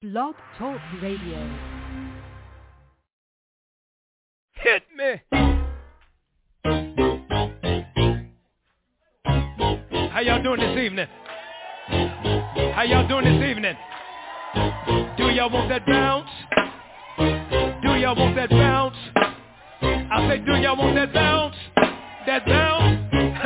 Blog Talk Radio. Hit me. How y'all doing this evening? How y'all doing this evening? Do y'all want that bounce? Do y'all want that bounce? I say, do y'all want that bounce? That bounce?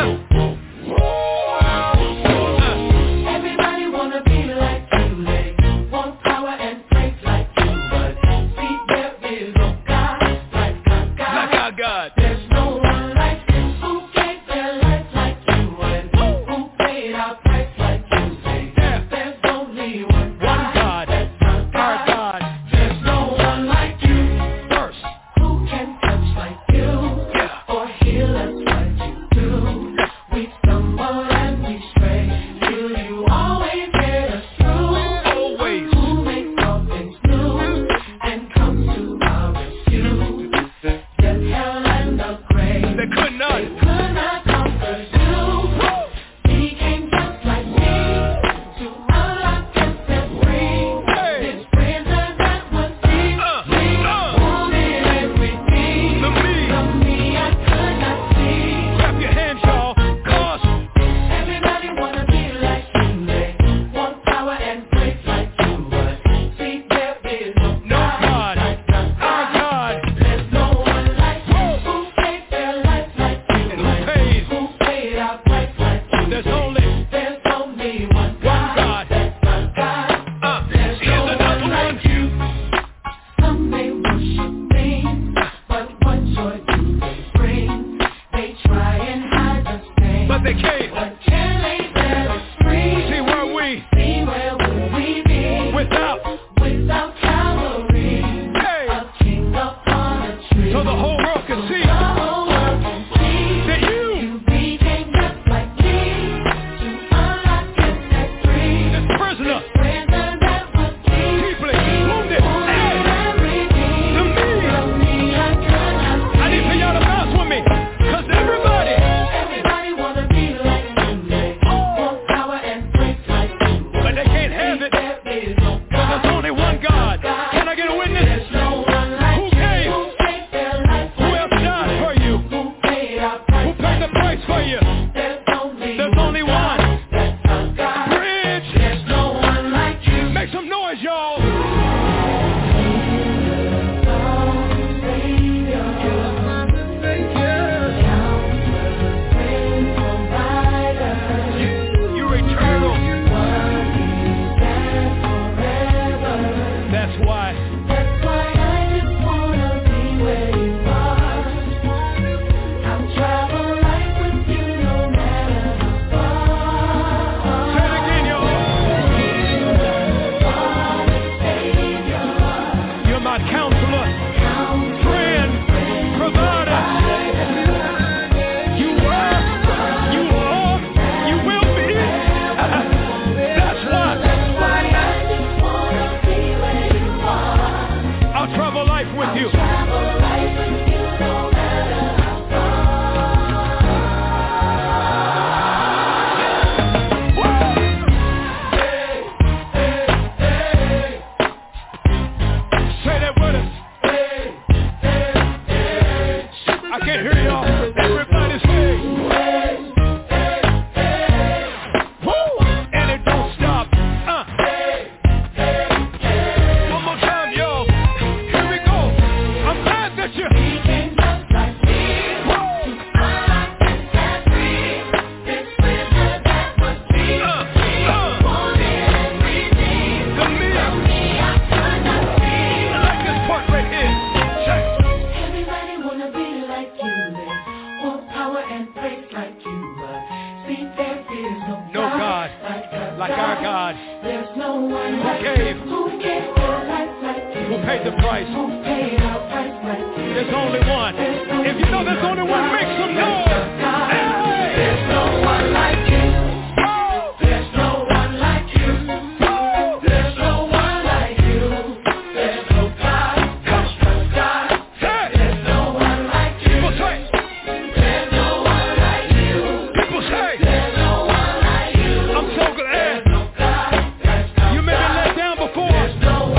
Everybody wanna be like you, they want power and praise like you, but see there is no God like our God. Like our God. There's no one like you who gave their life like you and who paid our price like you. Say, there's only one God. That's our God. There's no one like you. First, who can touch like you or heal us like you do. We stumble and we stray, till you always get us through. always. Who makes all things new and comes to our rescue. Death, hell, and the grave, They could not. could not conquer you. He came just like me to unlock and set free. Hey. His prison that was deep, wounded every need. The me. The me I could not see. Clap your hands, y'all. Cause Everybody wanna be like you, they want power and praise like you, but see there is no no God. like Our our God. God. There's no one like you who gave their life like you And who pays? who paid our price like you. There's only There's only one God. God. That's our God. There's here's no another one one. like you. Some may worship me, but what joy do they bring? They try and hide the stain, But they can't. but can they set us free? See where we See where would we be without. without Calvary? Hey. A king upon a tree. So the whole world can see The whole world can see that you, you became just like me to unlock and set free. this prisoner, Prison that was deep, deeply wounded. Hey. the me. me I could not see. I need for y'all to bounce with me. Cause everybody Everybody wanna be like you, they want power and praise like you, but they can't have it. there is no Cause God. there's only one God. Can I get a witness? There's no one like Who you came? who gave their life Who else died for you? who paid our Who price. paid the price for you? There's There's only one. That's our God. Bridge. There's no one like you. Make some noise, y'all. You're eternal. That's why. That's why I just wanna be where you are. I'll travel life with you no matter how far. Say it again, y'all. You're my counselor, friend, provider. You were, you are, you will be. That's why That's why I just wanna be where you are. I'll travel life with you. Travel life with you no matter how Say that with us. I can't hear y'all. Everybody say. Woo! And it don't stop. One more time, y'all. Here we go. I'm glad that you. We came just like me. Woo! Unlocked and set free. This prison that was deep. Wounded and redeemed. The me. I could not see. I like this part right here. Check. Everybody wanna be like you, they want power and praise like you, but see there is No God like our God. There's no one Who like gave? you, who gave their life like you, Who paid the price? who paid our price like you. There's only one. If you know there's only one, make some noise. Hey! There's no one like you. Oh! There's no one like you. Oh! There's no one like you. There's no God. There's no God. Hey! There's no one like you. People say. There's no one like you. People say. There's no one like you. I'm so glad. There's no God. There's no You may be God. let down before. There's no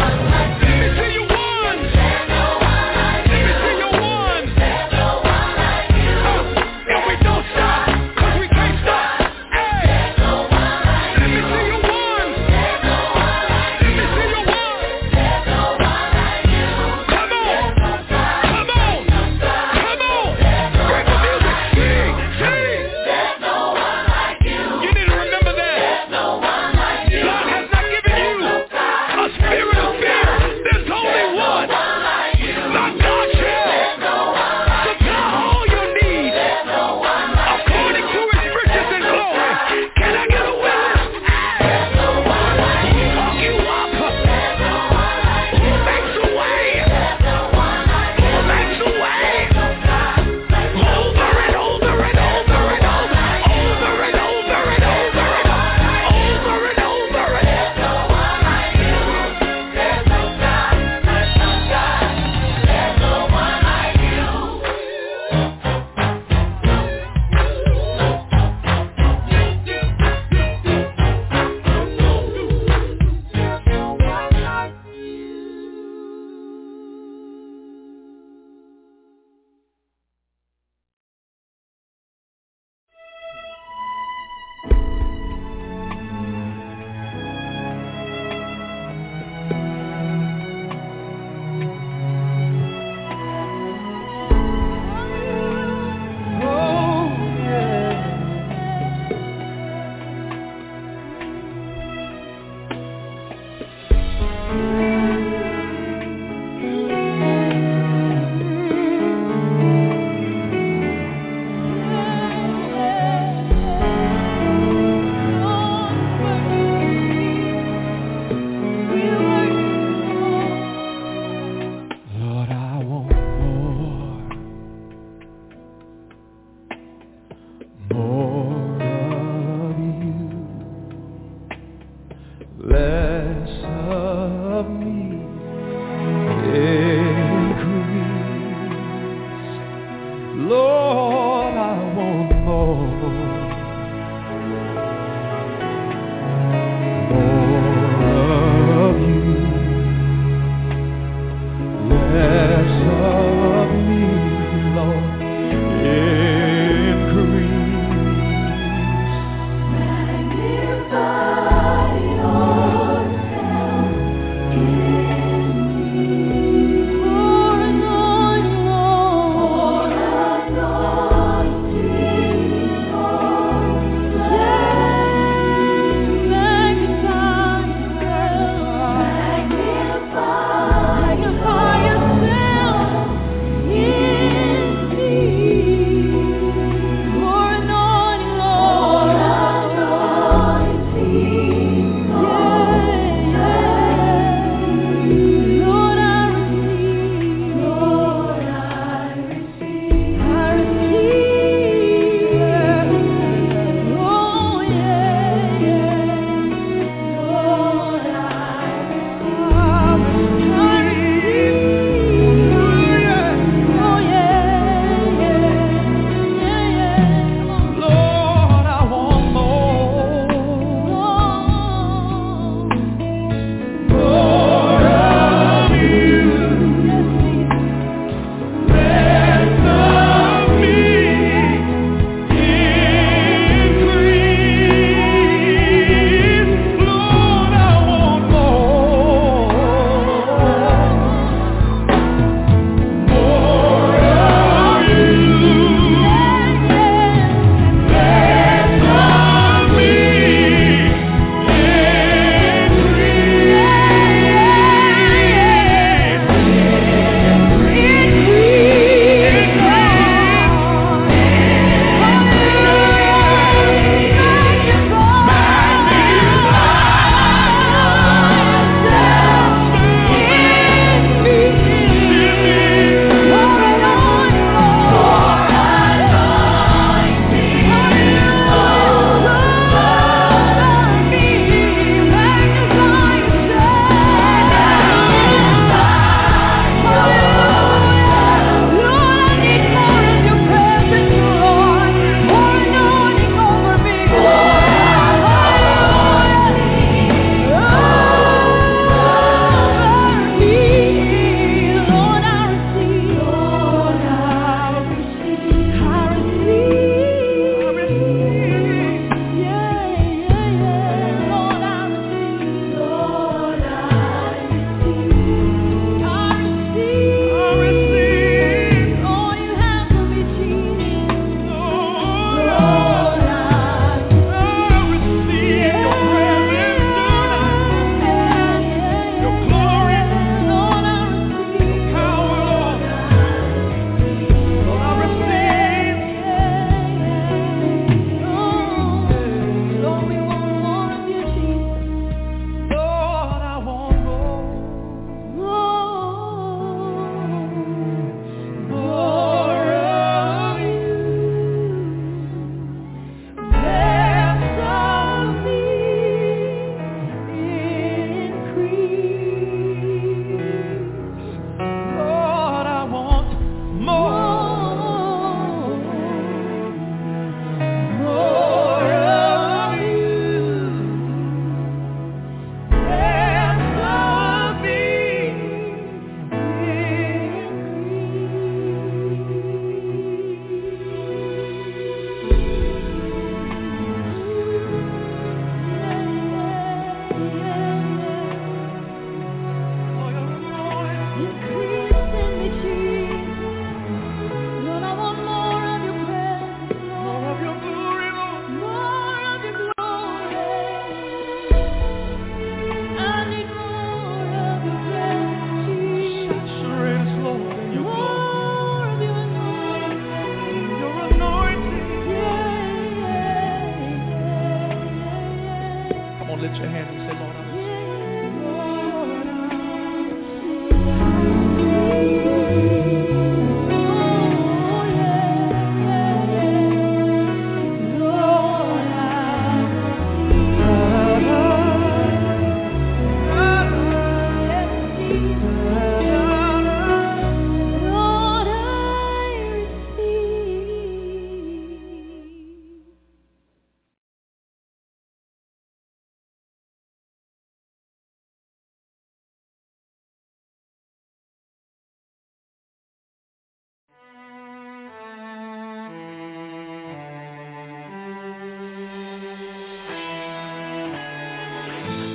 Less of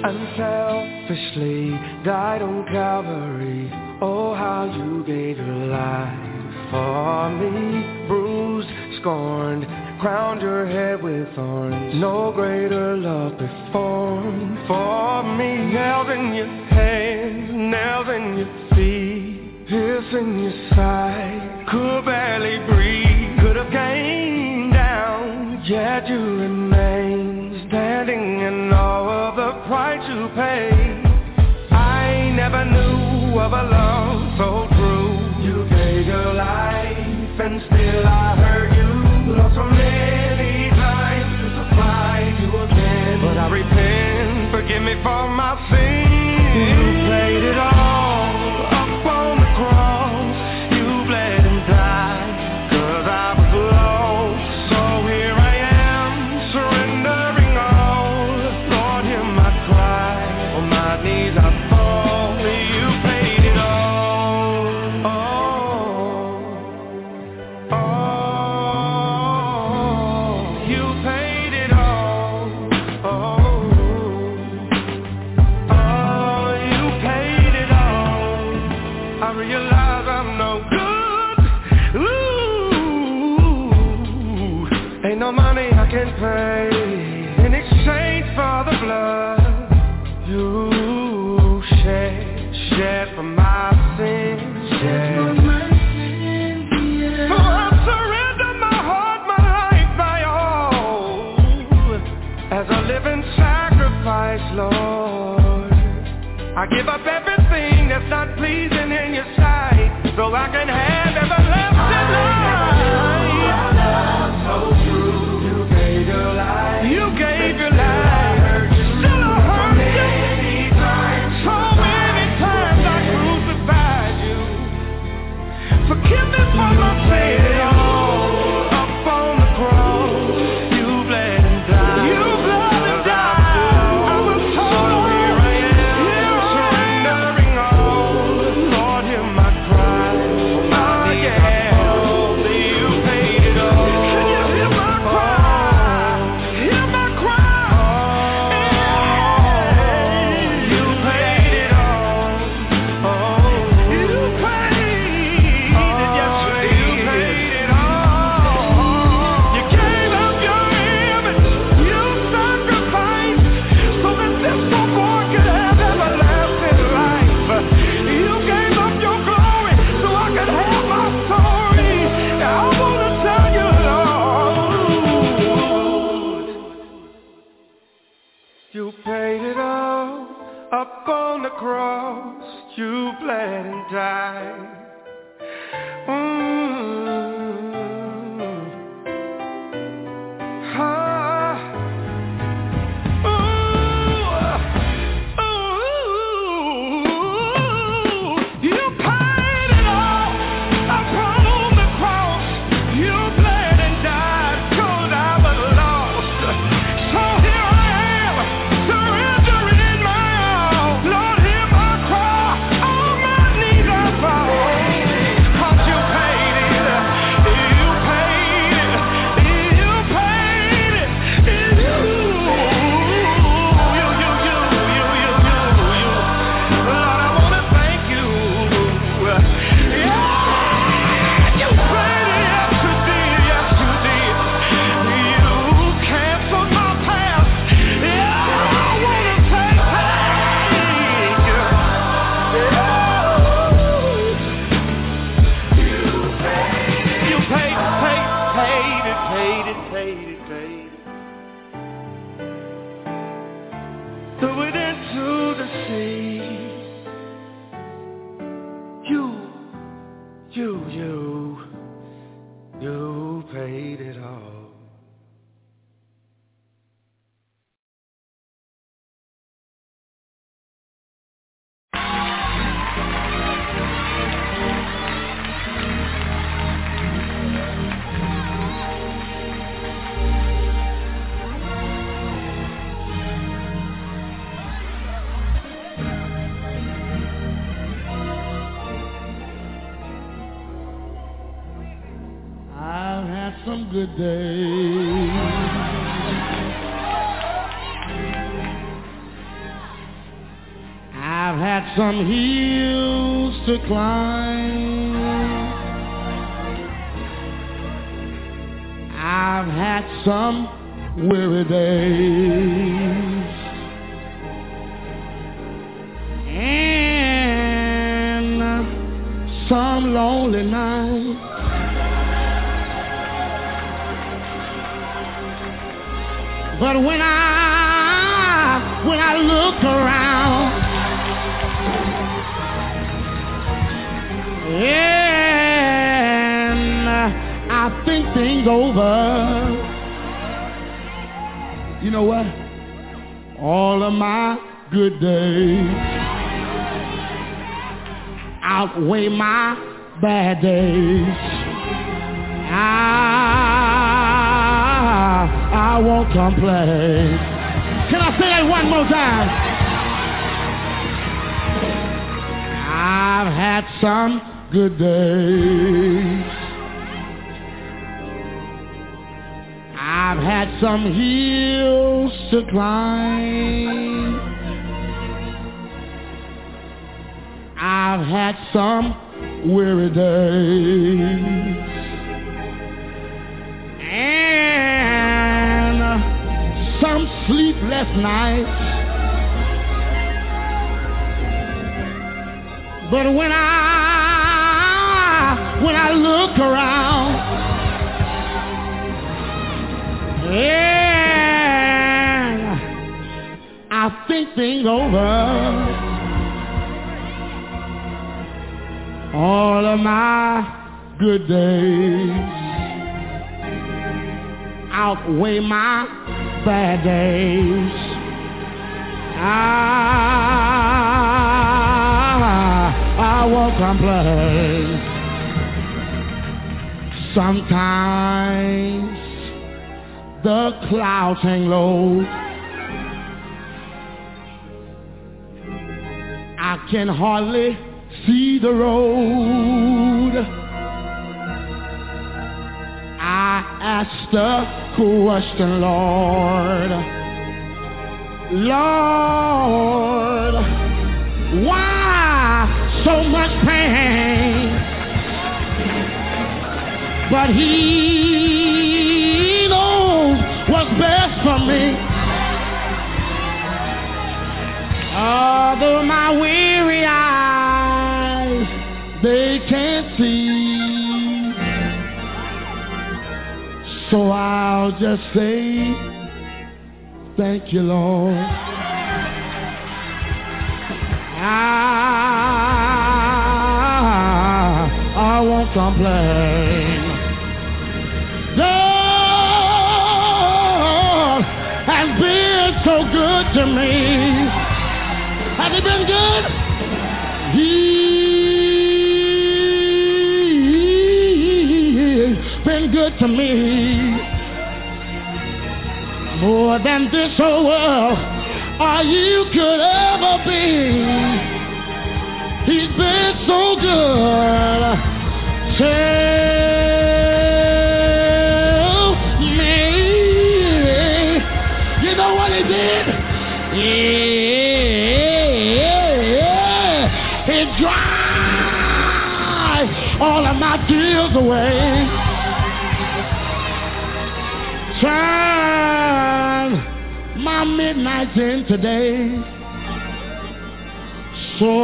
unselfishly died on Calvary. Oh, how you gave your life for me. Bruised, scorned, crowned your head with thorns. No greater love performed for me. Nails in your hands, nails in your feet, pierce in your side. Could barely breathe, could have came down, yet you remain standing in all of the price you paid. I never knew of a love so true. You gave your life and still I heard you. Lost so many times to supply you again. But I repent, forgive me for my sins. You paid it all up on the cross. You bled and died, 'cause I was lost. So here I am, surrendering all. Lord, hear my cry, on my knees I fall. You paid it all. You paid it all. You paid it all. I realize I'm no good. Ooh, ain't no money I can pay in exchange for the blood you shed for my sins. So I surrender my heart, my life, my all, as a living sacrifice, Lord. I give up everything that's not pleasing in your sight, so I can have everlasting life. So true, you gave your life. You gave your life. Still I hurt you. So many times I crucified you. Forgive me for my sin. Up on the cross, you bled and died. You bled and died. I was told, here I am, surrendering all. Lord, hear my cry. Oh yeah, you paid it all. Can you hear my cry? Hear my cry. You paid it all. You paid it, yes you paid it all. You gave up your image, you sacrificed, so that this poor boy could have everlasting life. You gave up your glory, so I could have my story. I wanna tell you, Lord, you paid it all up on the cross. You bled and died. You paid it all upon the cross. You bled and died, 'cause I was lost. So here I am, surrendering my all. Lord, hear my cry, on my knees I fall. 'Cause you paid it, you paid it, you paid it, Lord, I wanna thank you. Yeah, you paid it, yes you did, yes you did. You canceled my past. Yeah, I wanna say thank you. You paid it. Threw it into the sea. You paid it all. I've had some good days. some hills to climb. I've had some weary days. And some lonely nights. But when I look around, and I think things over, you know what? All of my good days outweigh my bad days. I won't complain. Can I say that one more time? I've had some good days. I've had some hills to climb. I've had some weary days. And some sleepless nights. But when I look around, and I think things over, all of my good days outweigh my bad days. I won't complain. Sometimes the clouds hang low. I can hardly see the road. I asked the question, Lord, why so much pain? But He knows what's best for me. Although my weary eyes, they can't see. So I'll just say, thank you, Lord. I won't complain. God has been so good to me. Has He been good? He's been good to me. More than this whole world or you could ever be. He's been so good. Tell me, you know what He did? He dried all of my tears away. Turn my midnights into days. So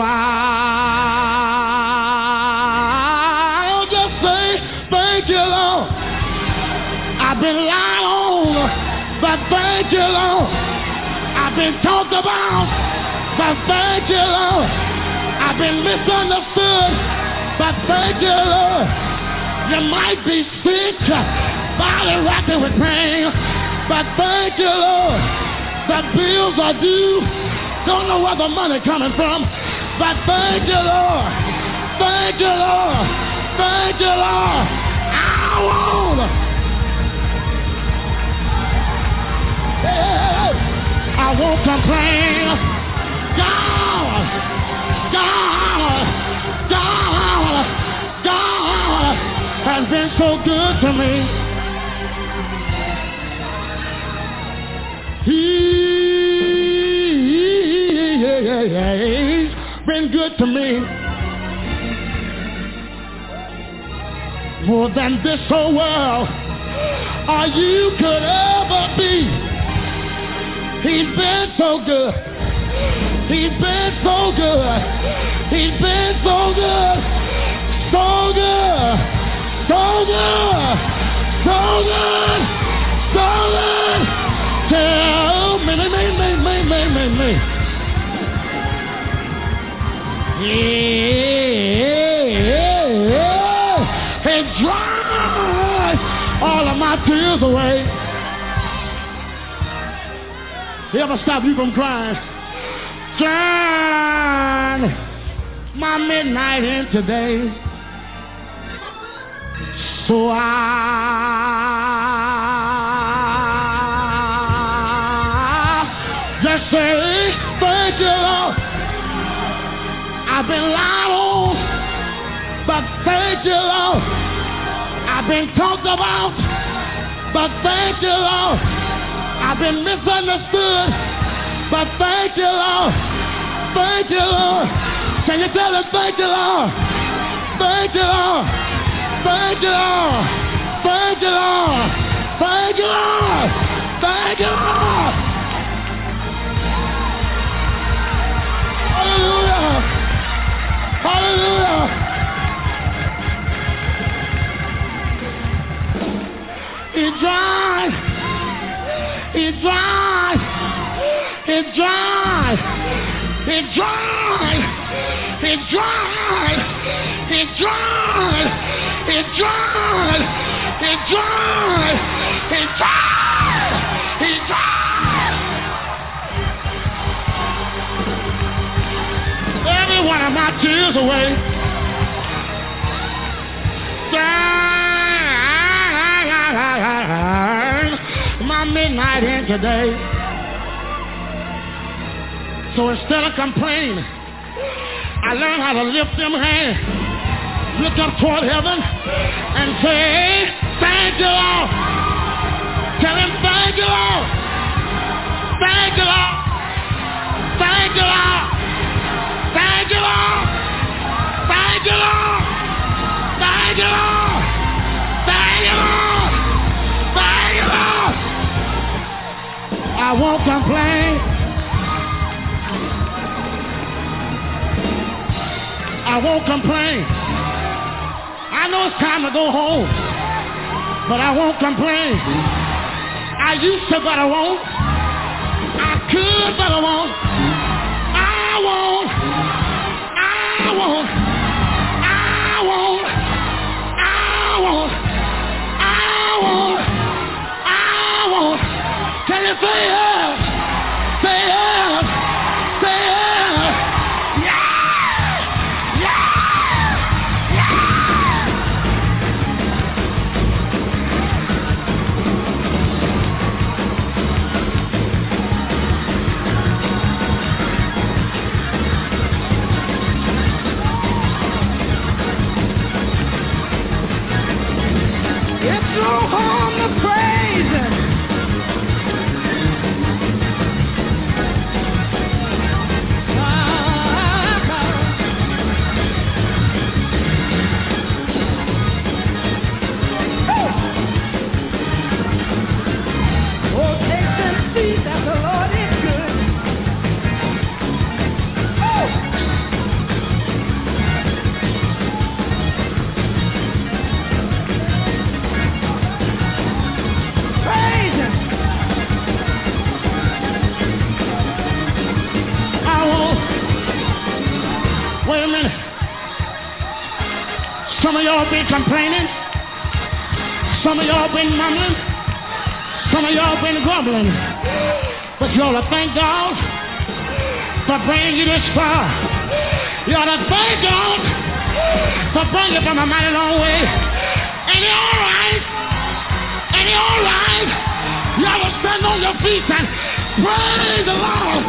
I'll just say, thank you, Lord. I've been lied on, but thank you, Lord. I've been talked about, but thank you, Lord. I've been misunderstood, but thank you, Lord. You might be sick, body racking with pain, but thank you, Lord. The bills are due, don't know where the money coming from, but thank you, Lord. Thank you, Lord. Thank you, Lord. I won't complain. God has been so good to me. He's been good to me. More than this whole world or you could ever be. He's been so good. He's been so good. He's been so good. So good. So good. So good. So good. Tell me. Yeah. And dry all of my tears away. He ever stop you from crying? Turn my midnight into day. So I just say thank you, Lord. I've been lied on, but thank you, Lord. I've been talked about, but thank you, Lord. I've been misunderstood, but thank you, Lord. Thank you, Lord. Can you tell us thank you, Lord? Thank you, Lord. Thank you, Lord. Thank you, Lord. Thank you, Lord. Thank you, Lord. Hallelujah. Hallelujah. It's dry. It's dry. It's dry. It's dry. It's dry. It's dry. It's dry. It's dry. It's dry. It's dry. Every one of my tears away. My midnight in today. So instead of complaining, I learned how to lift them hands, look up toward heaven, and say, thank you, Lord. Tell him, thank you, Lord. Thank you, Lord. Thank you, Lord. Thank you, Lord. Thank you, Lord. Thank you, Lord. Thank you, Lord. Thank you, Lord. I won't complain. I won't complain. I know it's time to go home, but I won't complain. I used to, but I won't. I could, but I won't. I won't. I won't. I won't. I won't. I won't. I won't. Can you say yes? Say yes. Say yes. It's no harm to praise him. Oh, taste and see that the Lord is good. Oh! Praise him. I won't. Wait a minute. Some of y'all been complaining. Some of y'all been mumbling. Some of y'all been grumbling. But you ought to thank God for bringing you this far. You ought to thank God for bringing you from a mighty long way. And you're all right. And you're all right. You ought to stand on your feet and praise the Lord.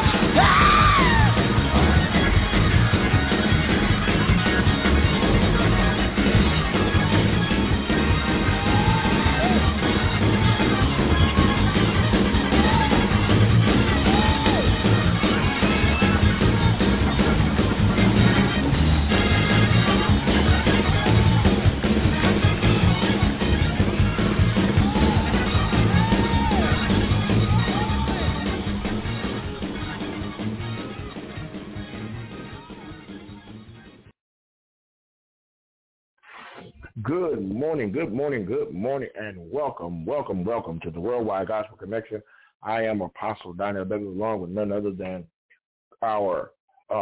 Good morning, and welcome to the Worldwide Gospel Connection. I am Apostle Daniel Douglas, along with none other than our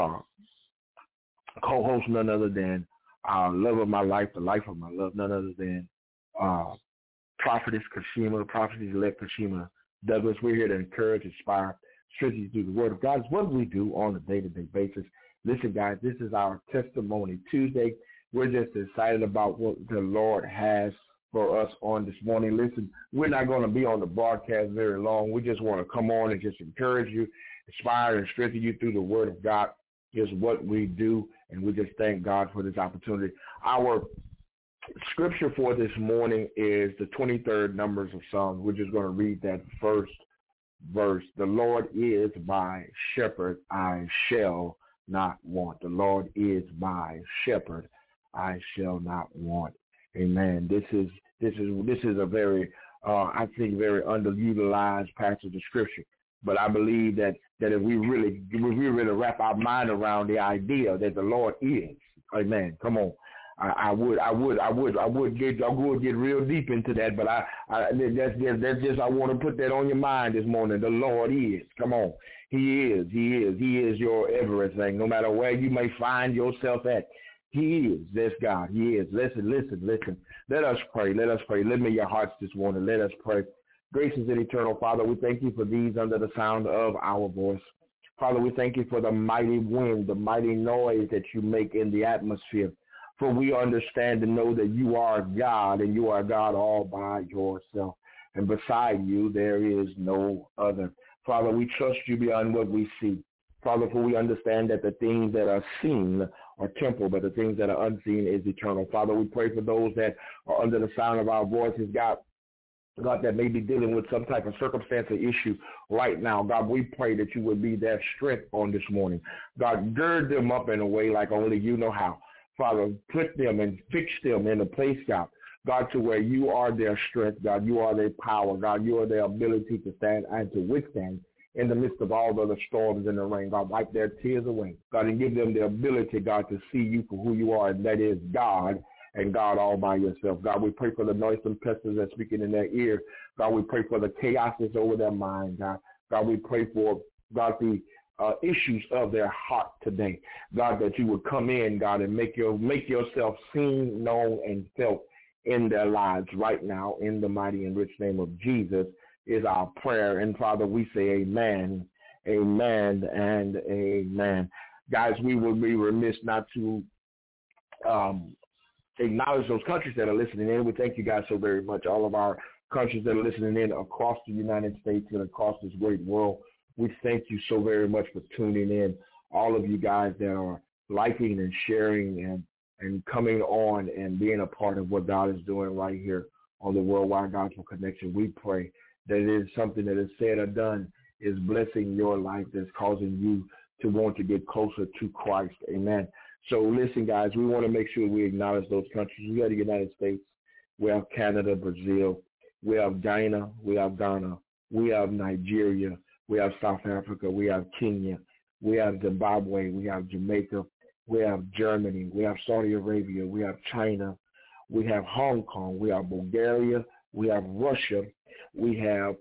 co-host, none other than our love of my life, the life of my love, none other than Prophetess elect Kashima Douglas. We're here to encourage, inspire, strengthen you through the Word of God. It's what we do on a day-to-day basis. Listen, guys, this is our Testimony Tuesday. We're just excited about what the Lord has for us on this morning. Listen, we're not going to be on the broadcast very long. We just want to come on and just encourage you, inspire, and strengthen you through the Word of God. Is what we do, and we just thank God for this opportunity. Our scripture for this morning is the 23rd Numbers of Psalms. We're just going to read that first verse. The Lord is my shepherd, I shall not want. The Lord is my shepherd, I shall not want. Amen. This is a very, I think, very underutilized passage of scripture. But I believe that if we really wrap our mind around the idea that the Lord is, amen. Come on, I would get real deep into that. But that's just I want to put that on your mind this morning. The Lord is. Come on, He is your everything. No matter where you may find yourself at, He is. That's God. He is. Listen. Let us pray. Let me your hearts this morning. Let us pray. Gracious and eternal Father, we thank you for these under the sound of our voice. Father, we thank you for the mighty wind, the mighty noise that you make in the atmosphere. For we understand and know that you are God, and you are God all by yourself. And beside you, there is no other. Father, we trust you beyond what we see. Father, for we understand that the things that are seen are temporal, but the things that are unseen is eternal. Father, we pray for those that are under the sound of our voices, God, that may be dealing with some type of circumstance or issue right now. God, we pray that you would be their strength on this morning. God, gird them up in a way like only you know how. Father, put them and fix them in a place, God, to where you are their strength, God, you are their power, God, you are their ability to stand and to withstand in the midst of all the storms and the rain. God, wipe their tears away, God, and give them the ability, God, to see you for who you are, and that is God, and God all by yourself. God, we pray for the noisome pestors that's speaking in their ear. God, we pray for the chaos that's over their mind, God. God, we pray for, God, the issues of their heart today. God, that you would come in, God, and make yourself seen, known, and felt in their lives right now. In the mighty and rich name of Jesus is our prayer. And Father, we say amen, amen, and amen. Guys, we will be remiss not to acknowledge those countries that are listening in. We thank you guys so very much. All of our countries that are listening in across the United States and across this great world, we thank you so very much for tuning in. All of you guys that are liking and sharing and coming on and being a part of what God is doing right here on the Worldwide Gospel Connection. We pray that it is something that is said or done is blessing your life, that's causing you to want to get closer to Christ. Amen. So listen, guys, we want to make sure we acknowledge those countries. We have the United States, we have Canada, Brazil, we have Guyana, we have Ghana, we have Nigeria, we have South Africa, we have Kenya, we have Zimbabwe, we have Jamaica, we have Germany, we have Saudi Arabia, we have China, we have Hong Kong, we have Bulgaria, we have Russia, we have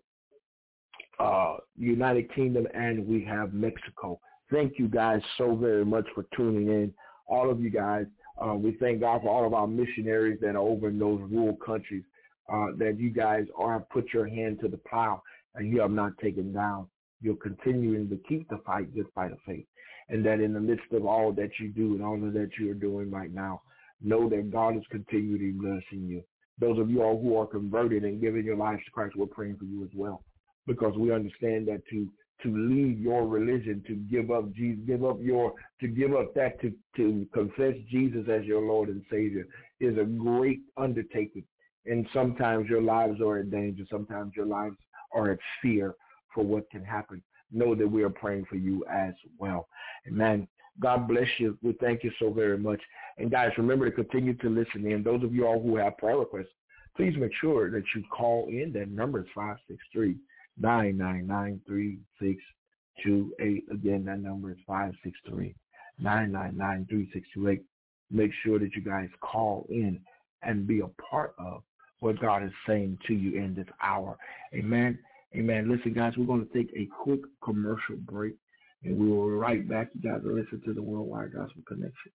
United Kingdom, and we have Mexico. Thank you guys so very much for tuning in. All of you guys, we thank God for all of our missionaries that are over in those rural countries, that you guys are put your hand to the plow and you have not taken down. You're continuing to keep the fight, good fight of faith. And that in the midst of all that you do and all of that you're doing right now, know that God is continually blessing you. Those of you all who are converted and giving your lives to Christ, we're praying for you as well, because we understand that to leave your religion, to give up Jesus, to confess Jesus as your Lord and Savior is a great undertaking. And sometimes your lives are in danger. Sometimes your lives are at fear for what can happen. Know that we are praying for you as well. Amen. God bless you. We thank you so very much. And guys, remember to continue to listen in. Those of you all who have prayer requests, please make sure that you call in. That number is 563-999-3628. Again, that number is 563-999-3628. Make sure that you guys call in and be a part of what God is saying to you in this hour. Amen. Amen. Listen, guys, we're going to take a quick commercial break, and we will be right back. You guys are listening to the Worldwide Gospel Connection.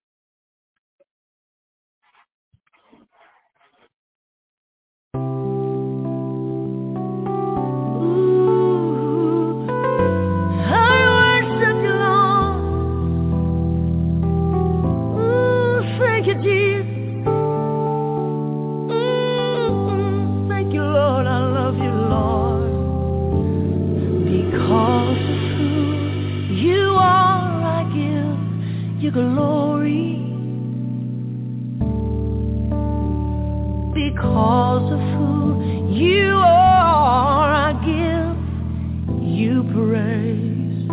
Glory, because of who you are, I give you praise.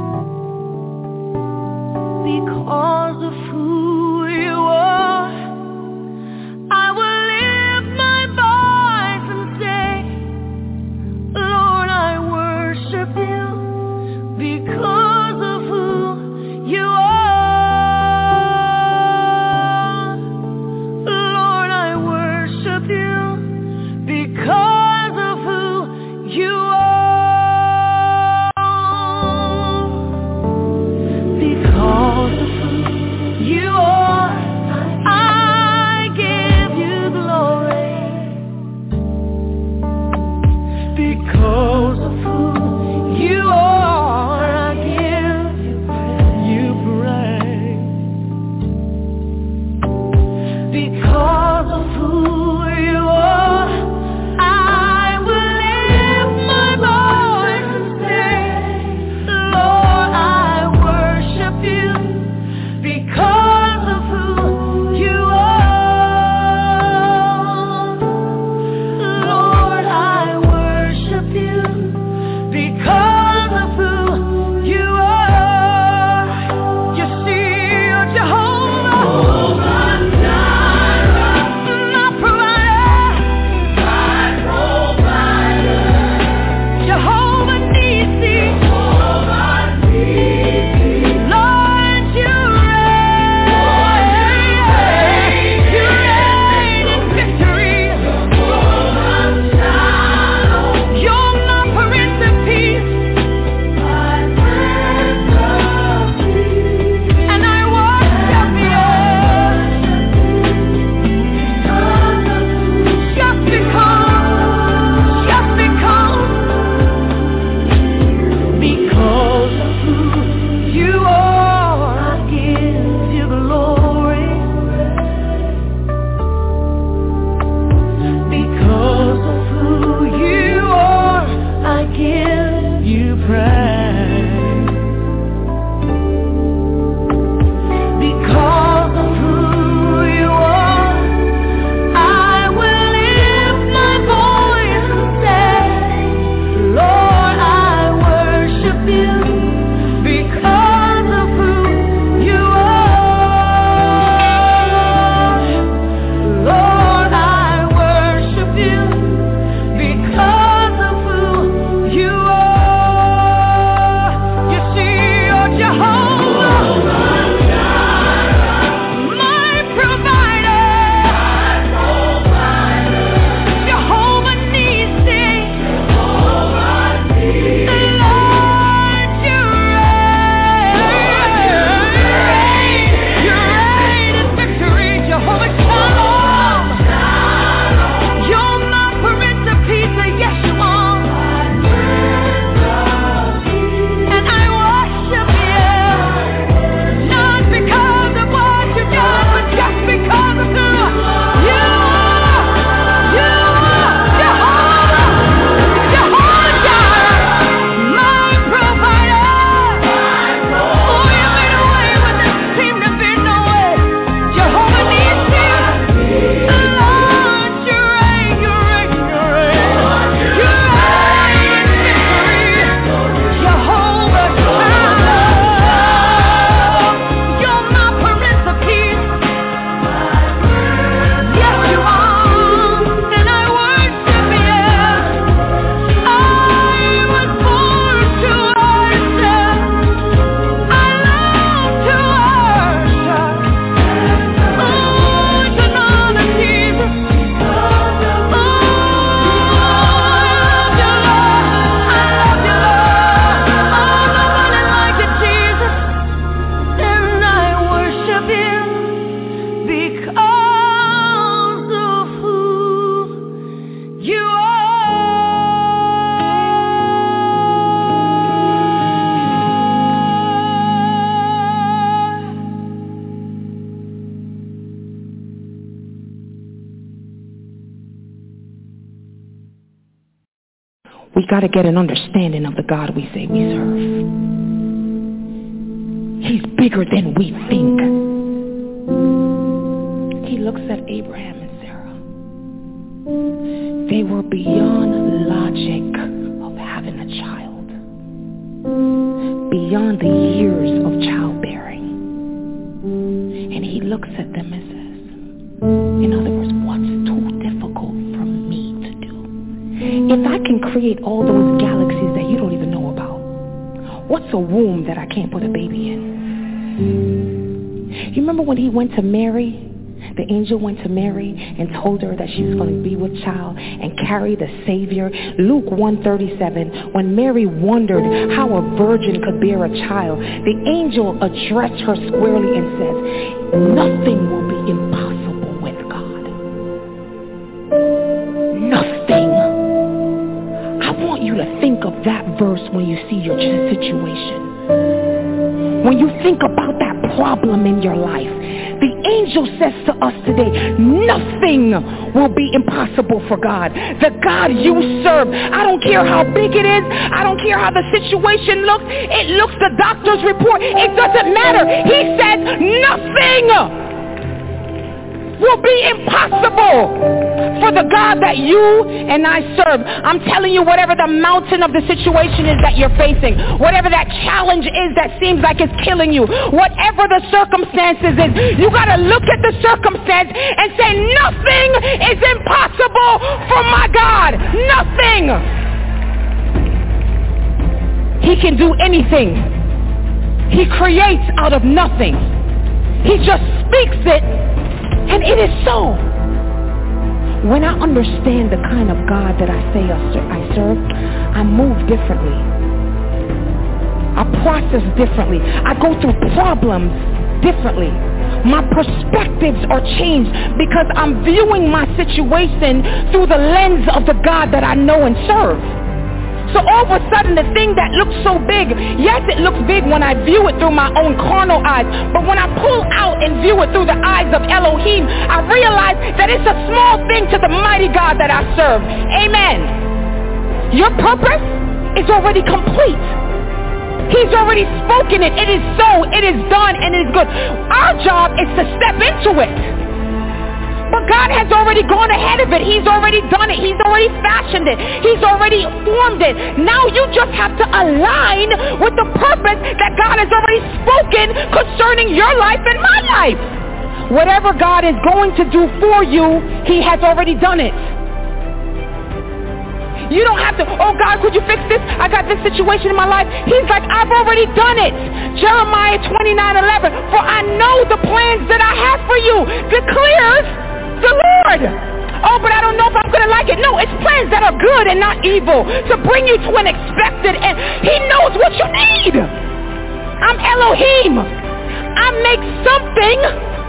Because of who you are, I will lift my voice and say, Lord, I worship you because of who you are. Because We got to get an understanding of the God we say we serve. He's bigger than we think. He looks at Abraham and Sarah. They were beyond logic of having a child, beyond the years of childbearing. And he looks at them and says, in other words, what's too difficult for me to do? If I can create all those galaxies that you don't even know about, what's a womb that I can't put a baby in? You remember when he went to Mary? The angel went to Mary and told her that she was going to be with child and carry the Savior. Luke 1:37, when Mary wondered how a virgin could bear a child, the angel addressed her squarely and says, nothing will be impossible with God. Nothing. I want you to think of that verse when you see your situation. When you think about that problem in your life, the angel says to us today, nothing will be impossible for God. The God you serve, I don't care how big it is, I don't care how the situation looks, it looks the doctor's report, it doesn't matter. He says nothing will be impossible for the God that you and I serve. I'm telling you, whatever the mountain of the situation is that you're facing, whatever that challenge is that seems like it's killing you, whatever the circumstances is, you got to look at the circumstance and say, nothing is impossible for my God. Nothing. He can do anything. He creates out of nothing. He just speaks it, and it is so. When I understand the kind of God that I say I serve, I move differently. I process differently. I go through problems differently. My perspectives are changed because I'm viewing my situation through the lens of the God that I know and serve. So all of a sudden, the thing that looks so big, yes, it looks big when I view it through my own carnal eyes, but when I pull out and view it through the eyes of Elohim, I realize that it's a small thing to the mighty God that I serve. Amen. Your purpose is already complete. He's already spoken it. It is so, it is done, and it is good. Our job is to step into it. But God has already gone ahead of it. He's already done it. He's already fashioned it. He's already formed it. Now you just have to align with the purpose that God has already spoken concerning your life and my life. Whatever God is going to do for you, he has already done it. You don't have to, oh God, could you fix this? I got this situation in my life. He's like, I've already done it. Jeremiah 29:11, for I know the plans that I have for you, declares the Lord. Oh, but I don't know if I'm going to like it. No, it's plans that are good and not evil, to bring you to an expected end. He knows what you need. I'm Elohim. I make something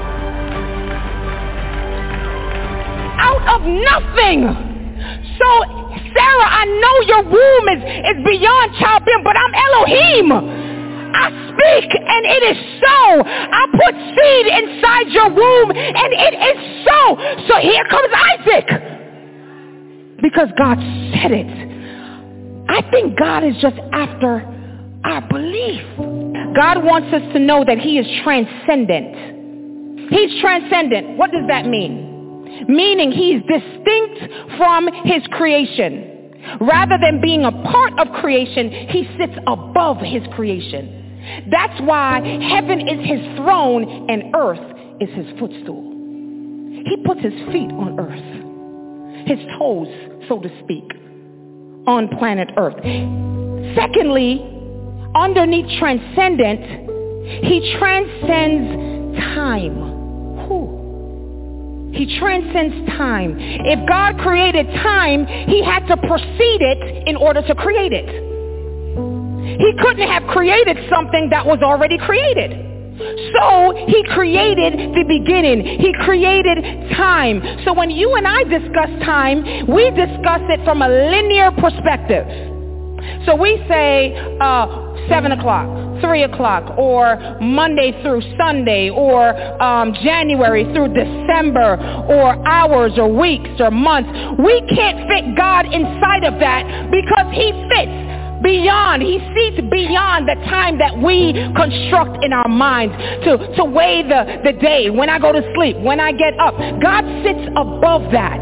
out of nothing. So, Sarah, I know your womb is beyond childbearing, but I'm Elohim. I speak and it is so. I put seed inside your womb and it is so. So here comes Isaac. Because God said it. I think God is just after our belief. God wants us to know that he is transcendent. He's transcendent. What does that mean? Meaning he's distinct from his creation. Rather than being a part of creation, he sits above his creation. That's why heaven is his throne and earth is his footstool. He puts his feet on earth, his toes, so to speak, on planet earth. Secondly, underneath transcendent, he transcends time. He transcends time. If God created time, he had to precede it in order to create it. He couldn't have created something that was already created. So he created the beginning. He created time. So when you and I discuss time, we discuss it from a linear perspective. So we say 7 o'clock. 3 o'clock, or Monday through Sunday, or January through December, or hours or weeks or months. We can't fit God inside of that because he fits beyond. He sees beyond the time that we construct in our minds to weigh the day, when I go to sleep, when I get up. God sits above that.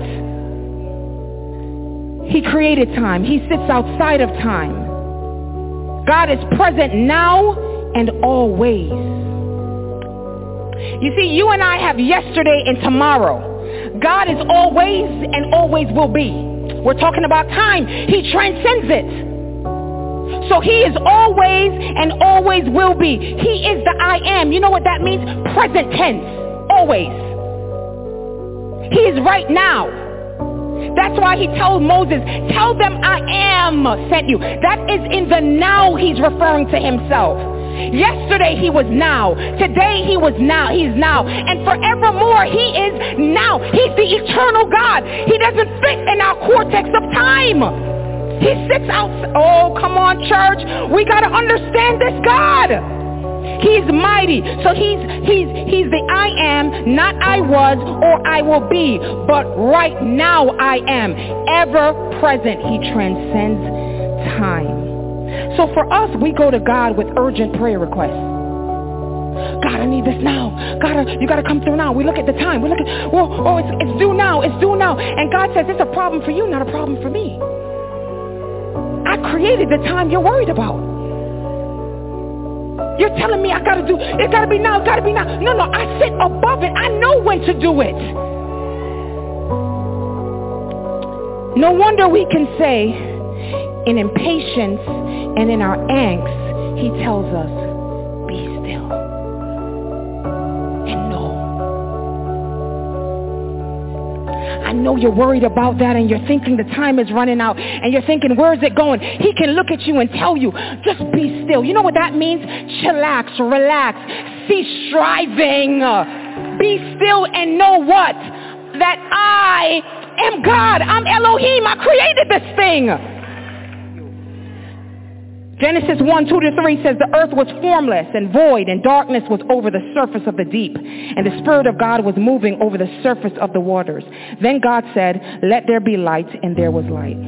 He created time. He sits outside of time. God is present now and always. You see, you and I have yesterday and tomorrow. God is always and always will be. We're talking about time. He transcends it. So he is always and always will be. He is the I am. You know what that means? Present tense. Always. He is right now. That's why he told Moses, tell them I am sent you. That is in the now he's referring to himself. Yesterday he was now. Today he was now. He's now. And forevermore he is now. He's the eternal God. He doesn't fit in our cortex of time. He sits out. Oh, come on, church. We got to understand this God. He's mighty. So he's the I am, not I was or I will be, but right now I am. Ever present. He transcends time. So for us, we go to God with urgent prayer requests. God, I need this now. God, you got to come through now. We look at the time. We look at, it's due now. It's due now. And God says, it's a problem for you, not a problem for me. I created the time you're worried about. You're telling me I got to do, it got to be now, it got to be now. No, I sit above it. I know when to do it. No wonder we can say in impatience and in our angst, he tells us, be still and know. I know you're worried about that and you're thinking the time is running out and you're thinking, where is it going? He can look at you and tell you, just be still. You know what that means? Chillax, relax, cease striving. Be still and know what? That I am God. I'm Elohim. I created this thing. Genesis 1:2-3 says the earth was formless and void, and darkness was over the surface of the deep, and the Spirit of God was moving over the surface of the waters. Then God said, let there be light, and there was light.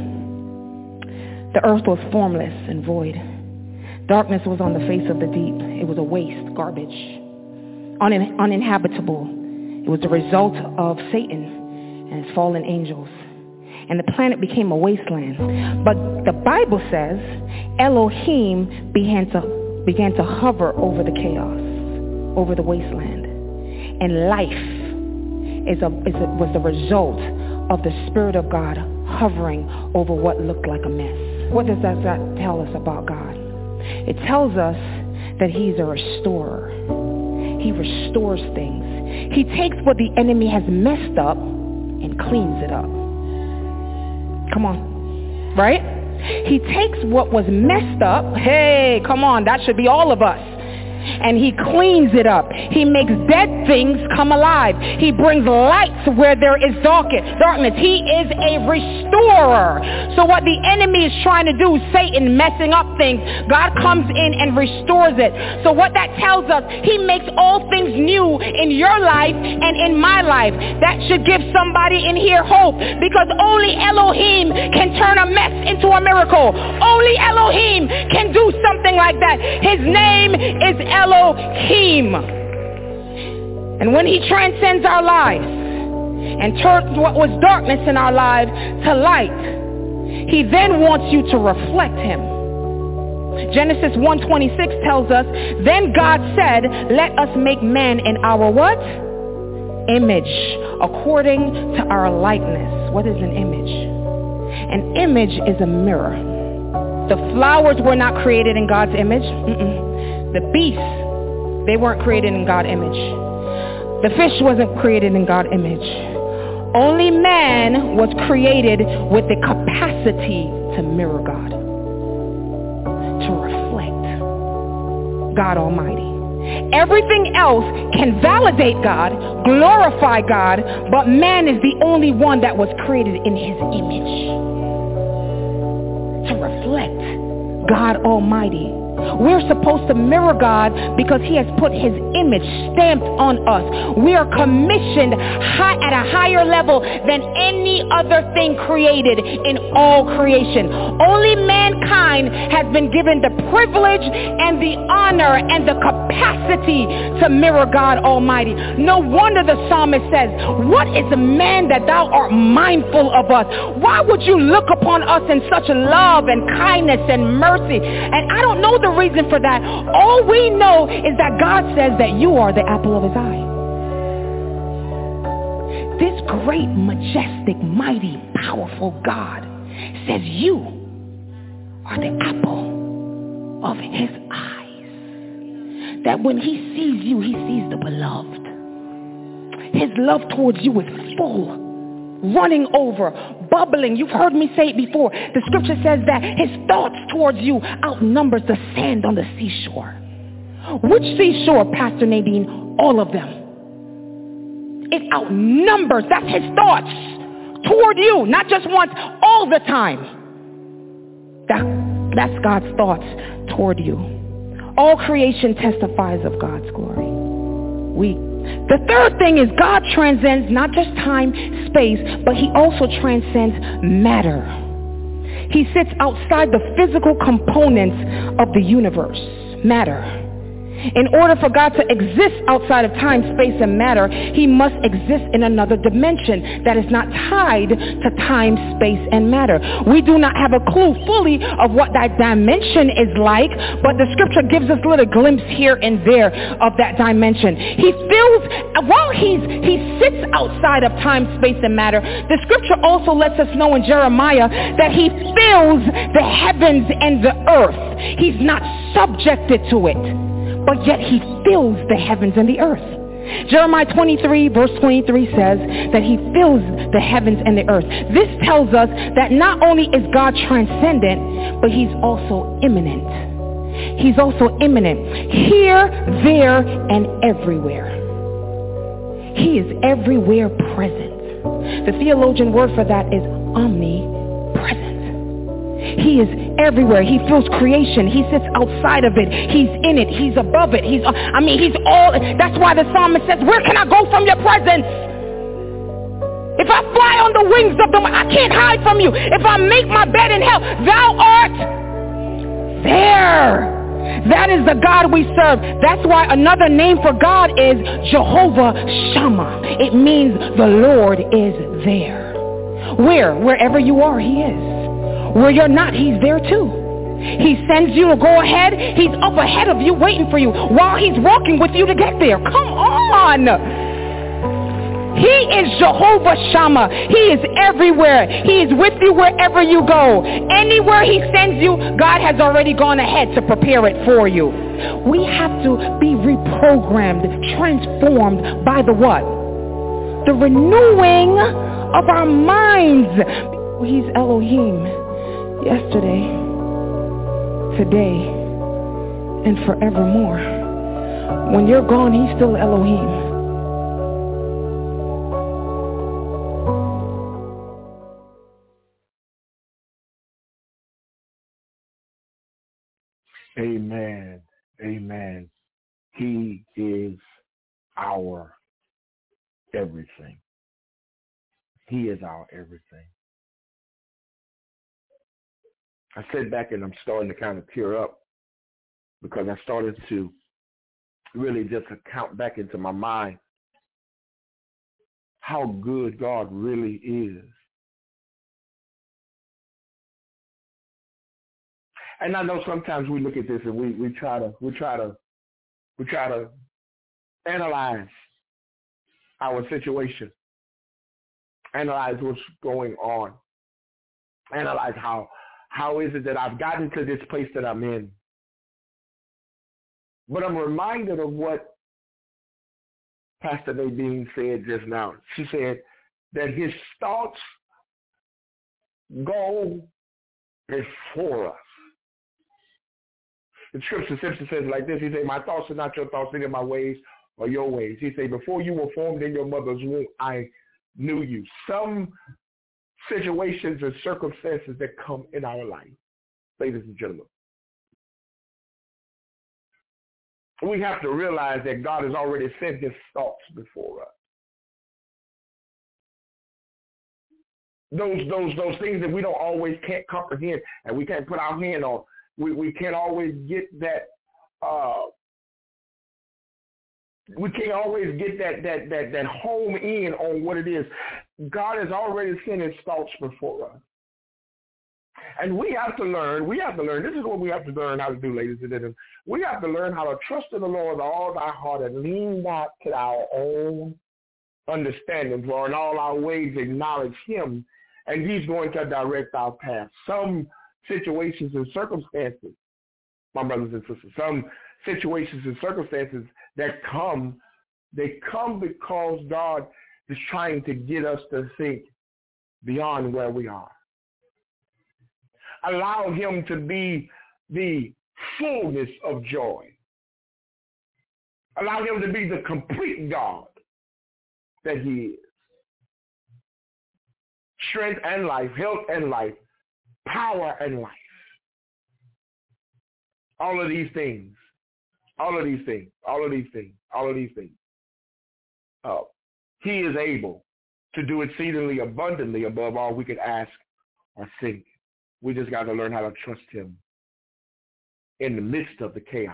The earth was formless and void. Darkness was on the face of the deep. It was a waste, garbage, uninhabitable. It was the result of Satan and his fallen angels. And the planet became a wasteland. But the Bible says Elohim began to hover over the chaos, over the wasteland. And life was the result of the Spirit of God hovering over what looked like a mess. What does that tell us about God? It tells us that he's a restorer. He restores things. He takes what the enemy has messed up and cleans it up. Come on, right? He takes what was messed up. Hey, come on, that should be all of us. And he cleans it up. He makes dead things come alive. He brings light to where there is darkness. He is a restorer. So what the enemy is trying to do, Satan messing up things, God comes in and restores it. So what that tells us, he makes all things new in your life and in my life. That should give somebody in here hope, because only Elohim can turn a mess into a miracle. Only Elohim can do something like that. His name is Elohim. And when he transcends our lives and turns what was darkness in our lives to light, he then wants you to reflect him. Genesis 1:26 tells us, then God said, let us make man in our what? Image, according to our likeness. What is an image? An image is a mirror. The flowers were not created in God's image. The beasts, they weren't created in God's image. The fish wasn't created in God's image. Only man was created with the capacity to mirror God, to reflect God Almighty. Everything else can validate God, glorify God, but man is the only one that was created in his image, to reflect God Almighty We're supposed to mirror God because he has put his image stamped on us. We are commissioned at a higher level than any other thing created in all creation. Only mankind has been given the privilege and the honor and the capacity to mirror God Almighty. No wonder the psalmist says, what is a man that thou art mindful of us? Why would you look upon us in such love and kindness and mercy? And I don't know the reason for that. All we know is that God says that you are the apple of his eye. This great, majestic, mighty, powerful God says you are the apple of his eyes. That when he sees you, he sees the beloved. His love towards you is full, running over, bubbling. You've heard me say it before. The scripture says that his thoughts towards you outnumbers the sand on the seashore. Which seashore, Pastor Nadine? All of them. It outnumbers. That's his thoughts toward you, not just once, all the time. That's God's thoughts toward you. All creation testifies of God's glory. The third thing is God transcends not just time, space, but he also transcends matter. He sits outside the physical components of the universe, matter. In order for God to exist outside of time, space, and matter, he must exist in another dimension that is not tied to time, space, and matter. We do not have a clue fully of what that dimension is like, but the scripture gives us a little glimpse here and there of that dimension. While he sits outside of time, space, and matter, the scripture also lets us know in Jeremiah that he fills the heavens and the earth. He's not subjected to it, but yet he fills the heavens and the earth. Jeremiah 23 verse 23 says that he fills the heavens and the earth. This tells us that not only is God transcendent, but he's also immanent. He's also immanent. Here, there, and everywhere. He is everywhere present. The theologian word for that is omnipresent. He is everywhere. He fills creation. He sits outside of it. He's in it. He's above it. He's all. That's why the psalmist says, where can I go from your presence? If I fly on the wings of the wind, I can't hide from you. If I make my bed in hell, thou art there. That is the God we serve. That's why another name for God is Jehovah Shammah. It means the Lord is there. Wherever you are, he is. Where you're not, he's there too. He sends you to go ahead. He's up ahead of you waiting for you while he's walking with you to get there. Come on. He is Jehovah Shammah. He is everywhere. He is with you wherever you go. Anywhere he sends you, God has already gone ahead to prepare it for you. We have to be reprogrammed, transformed by the what? The renewing of our minds. He's Elohim. Yesterday, today, and forevermore. When you're gone, he's still Elohim. Amen. Amen. He is our everything. He is our everything. I sit back and I'm starting to kind of tear up because I started to really just count back into my mind how good God really is. And I know sometimes we look at this and we try to analyze our situation, analyze what's going on, analyze how is it that I've gotten to this place that I'm in? But I'm reminded of what Pastor Nadine said just now. She said that his thoughts go before us. The scripture simply says like this. He said, my thoughts are not your thoughts, neither my ways or your ways. He said, before you were formed in your mother's womb, I knew you. Some situations and circumstances that come in our life, ladies and gentlemen, we have to realize that God has already sent his thoughts before us. Those things that we don't always can't comprehend and we can't put our hand on. We can't always get that. We can't always get that home in on what it is. God has already sent his thoughts before us. And we have to learn, this is what we have to learn how to do, ladies and gentlemen. We have to learn how to trust in the Lord with all thy heart and lean not to our own understanding, for in all our ways acknowledge him, and he's going to direct our path. Some situations and circumstances, my brothers and sisters, some situations and circumstances that come, they come because God is trying to get us to think beyond where we are. Allow him to be the fullness of joy. Allow him to be the complete God that he is. Strength and life, health and life, power and life. All of these things. He is able to do exceedingly abundantly above all we could ask or think. We just got to learn how to trust him in the midst of the chaos.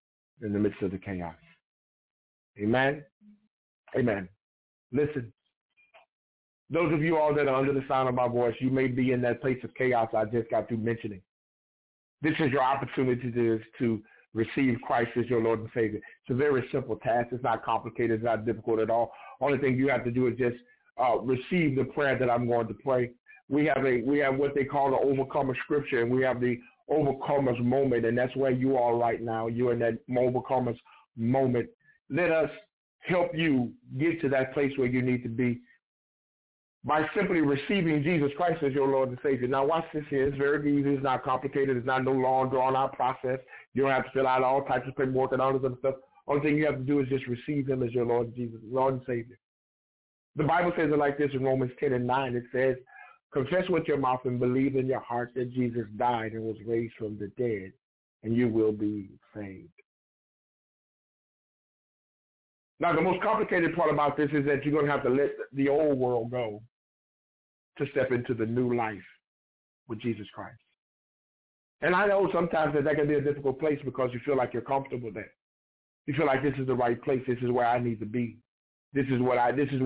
Amen? Amen. Listen, those of you all that are under the sound of my voice, you may be in that place of chaos I just got through mentioning. This is your opportunity to receive Christ as your Lord and Savior. It's a very simple task. It's not complicated. It's not difficult at all. Only thing you have to do is just receive the prayer that I'm going to pray. We have what they call the overcomer scripture, and we have the overcomer's moment, and that's where you are right now. You're in that overcomer's moment. Let us help you get to that place where you need to be by simply receiving Jesus Christ as your Lord and Savior. Now watch this here. It's very easy. It's not complicated. It's not no long, drawn-out process. You don't have to fill out all types of paperwork and all this other stuff. Only thing you have to do is just receive him as your Lord and Savior. The Bible says it like this in Romans 10:9. It says, confess with your mouth and believe in your heart that Jesus died and was raised from the dead, and you will be saved. Now, the most complicated part about this is that you're going to have to let the old world go to step into the new life with Jesus Christ. And I know sometimes that can be a difficult place because you feel like you're comfortable there. You feel like this is the right place. This is where I need to be. This is where I am. This is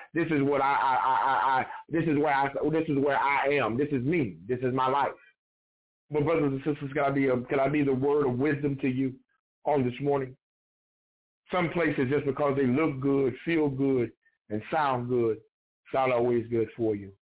me. This is my life. But brothers and sisters, can I be the word of wisdom to you on this morning? Some places, just because they look good, feel good, and sound good, it's not always good for you.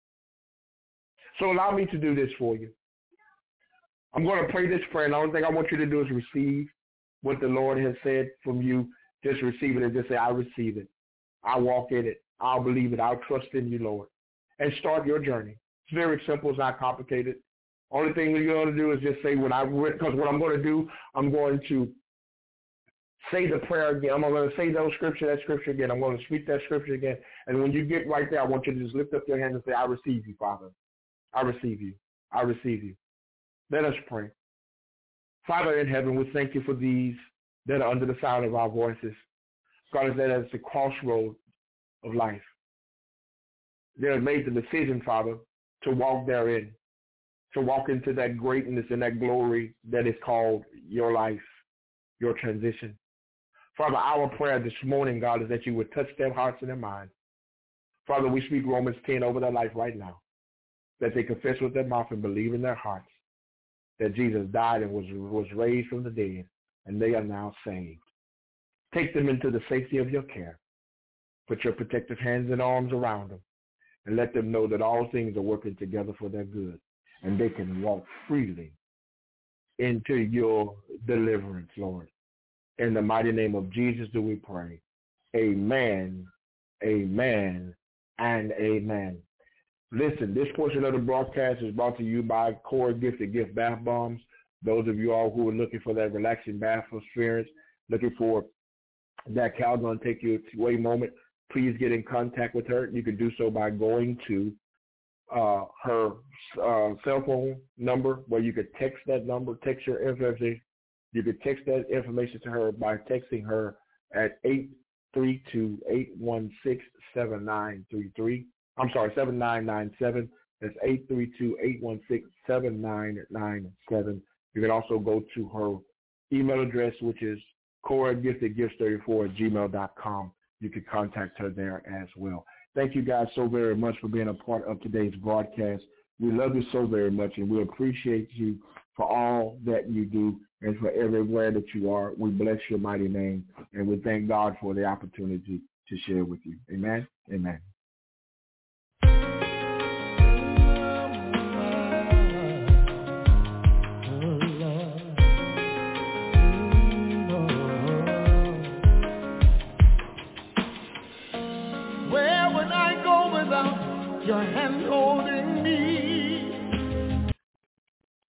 So allow me to do this for you. I'm going to pray this prayer, and the only thing I want you to do is receive what the Lord has said from you. Just receive it and just say, I receive it. I walk in it. I'll believe it. I'll trust in you, Lord. And start your journey. It's very simple. It's not complicated. Only thing you're going to do is just say because what I'm going to do, I'm going to say the prayer again. I'm going to say that scripture again. I'm going to speak that scripture again. And when you get right there, I want you to just lift up your hand and say, I receive you, Father. I receive you. I receive you. Let us pray. Father in heaven, we thank you for these that are under the sound of our voices. God, is that it's the crossroad of life. They have made the decision, Father, to walk therein, to walk into that greatness and that glory that is called your life, your transition. Father, our prayer this morning, God, is that you would touch their hearts and their minds. Father, we speak Romans 10 over their life right now, that they confess with their mouth and believe in their hearts that Jesus died and was raised from the dead, and they are now saved. Take them into the safety of your care. Put your protective hands and arms around them, and let them know that all things are working together for their good, and they can walk freely into your deliverance, Lord. In the mighty name of Jesus do we pray. Amen, amen, and amen. Listen, this portion of the broadcast is brought to you by Core Gifted Gift Bath Bombs. Those of you all who are looking for that relaxing bath experience, looking for that Calgon take you away moment, please get in contact with her. You can do so by going to her cell phone number, where you could text that number, text your information You can text that information to her by texting her at 832-816-7933. I'm sorry, 7997. That's 832-816-7997. You can also go to her email address, which is CoraGiftedGifts34@gmail.com. You can contact her there as well. Thank you guys so very much for being a part of today's broadcast. We love you so very much, and we appreciate you for all that you do and for everywhere that you are. We bless your mighty name, and we thank God for the opportunity to share with you. Amen. Amen. Where would I go without your hand holding me?